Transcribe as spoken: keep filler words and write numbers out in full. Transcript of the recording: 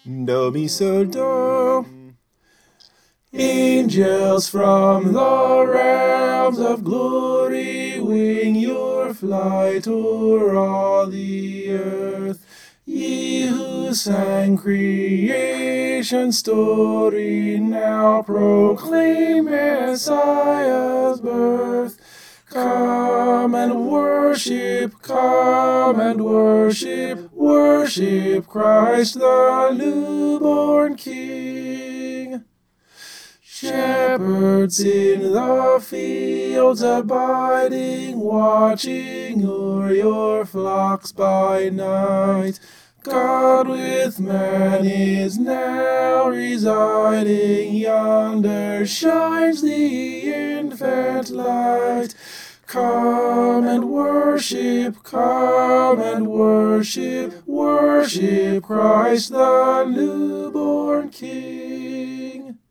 Do, mi, sol, do. Angels from the realms of glory, wing your flight o'er all the earth. Ye who sang creation's story, now proclaim Messiah's birth. Come and worship, come and worship, worship Christ the newborn King. Shepherds in the fields abiding, watching o'er your flocks by night. God with man is now residing, yonder shines the infant light. Come and worship, come and worship, worship Christ the newborn King.